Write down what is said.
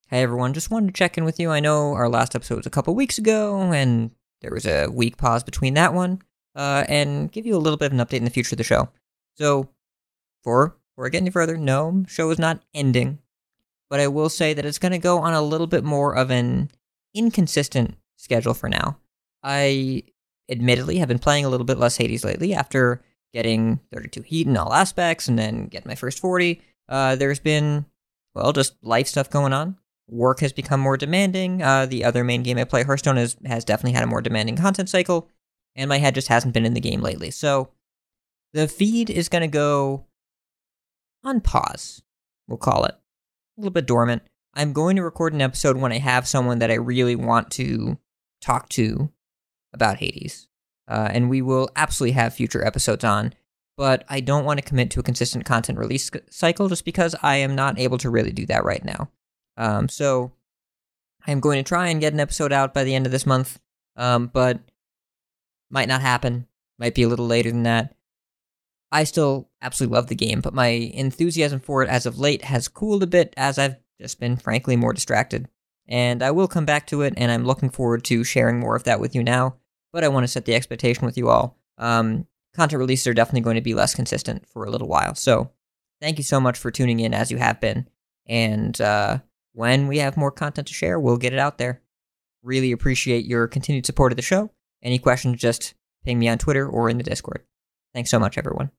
Hey everyone, just wanted to check in with you. I know our last episode was a couple weeks ago, and there was a week pause between that one, and give you a little bit of an update in the future of the show. So, before I get any further, no, show is not ending, but I will say that it's going to go on a little bit more of an inconsistent schedule for now. I admittedly have been playing a little bit less Hades lately after getting 32 heat in all aspects and then getting my first 40. There's been, well, just life stuff going on. Work has become more demanding. The other main game I play, Hearthstone, has definitely had a more demanding content cycle, and my head just hasn't been in the game lately. So the feed is going to go on pause, we'll call it. A little bit dormant. I'm going to record an episode when I have someone that I really want to talk to about Hades. And we will absolutely have future episodes on, but I don't want to commit to a consistent content release cycle just because I am not able to really do that right now. So I'm going to try and get an episode out by the end of this month, but might not happen. Might be a little later than that. I still absolutely love the game, but my enthusiasm for it as of late has cooled a bit as I've just been, frankly, more distracted. And I will come back to it, and I'm looking forward to sharing more of that with you now, but I want to set the expectation with you all. Content releases are definitely going to be less consistent for a little while, so thank you so much for tuning in as you have been, and when we have more content to share, we'll get it out there. Really appreciate your continued support of the show. Any questions, just ping me on Twitter or in the Discord. Thanks so much, everyone.